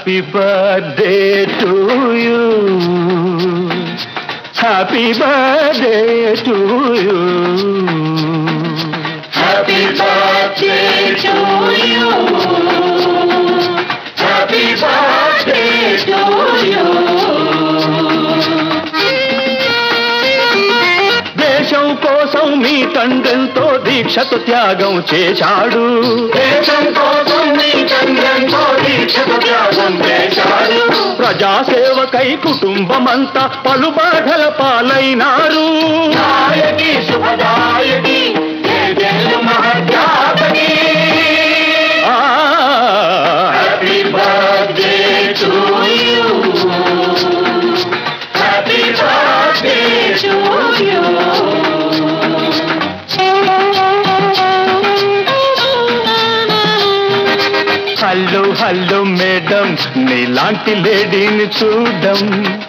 Happy birthday to you. Happy birthday to you. Happy birthday to you. Happy birthday to you. దేశం కోసం మీ తండ్రెంతో దీక్షతో త్యాగం చేశాడు. దేశం కోసం మీ తండ్రెంతో దీక్షతో త్యాగం చేశాడు. ప్రజాసేవకై కుటుంబమంతా పలు బాధల పాలైనారు. నాయకి శుభదాయకి జయజయలు మహత్యాగని. Happy birthday to you. Happy birthday to you. Hello hello madam, నీలాంటి లేడీని చూడం.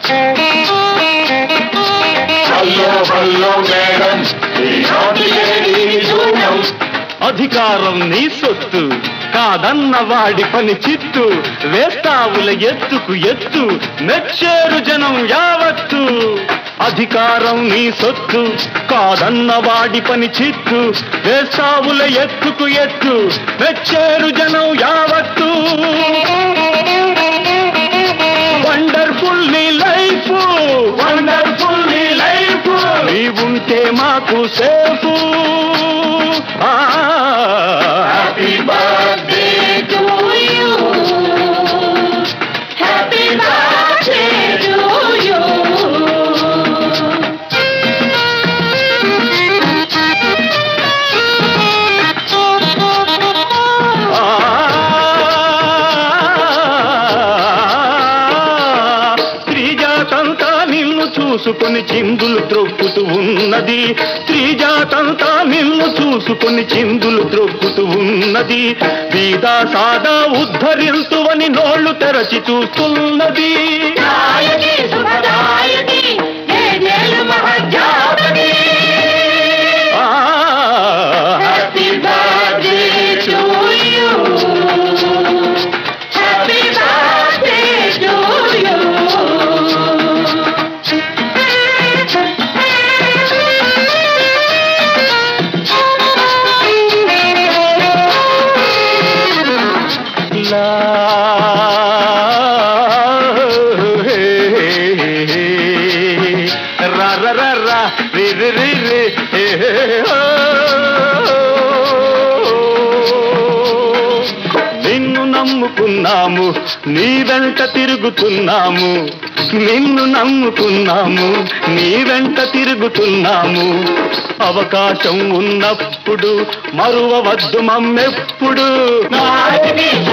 హలో హలో మేడం, ఈనాటి లేడీని చూడం. అధికారం నీ సొత్తు కాదన్న వాడి పని చిత్తు. వేస్తావుల ఎత్తుకు ఎత్తు మెచ్చేరు జనం యావత్తు. అధికారం నీ సొత్తు కాదన్న వాడి పని చిత్తు. వేస్తావుల ఎత్తుకు ఎత్తు మెచ్చేరు జనం యావత్తు. వండర్ఫుల్ నీ లైఫ్, వండర్ఫుల్ నీ లైఫ్. నీవుంటే మాకు safe. Happy birthday to you. Happy birthday to you. స్త్రీజాతంతా నిన్ను చూసుకొని చిందులు త్రొక్కుతూ ఉన్నది. స్త్రీజాతంతా నిన్ను చూసుకొని చిందులు త్రొక్కుతూ ఉన్నది. బీదా సాదా ఉద్ధరింతువని నోళ్లు తెరచి చూస్తున్నది. నాయకి శుభదాయకి జయజయలు మహత్యాగని. Happy birthday to you. Happy birthday to you. లా రా రా రా రా రి రి రి రి హే హే హో. నిన్ను నమ్ముకున్నాము, నీ వెంట తిరుగుతున్నాము. నిన్ను నమ్ముకున్నాము, నీ వెంట తిరుగుతున్నాము. అవకాశం ఉన్నప్పుడు మరువవద్దు మమ్మెప్పుడు. నాయకి